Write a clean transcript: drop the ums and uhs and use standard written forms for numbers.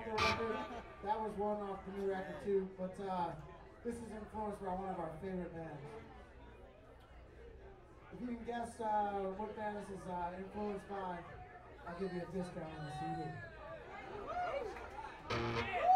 off the record. That was one off the new record too, but this is influenced by one of our favorite bands. If you can guess what band this is influenced by, I'll give you a discount on the CD.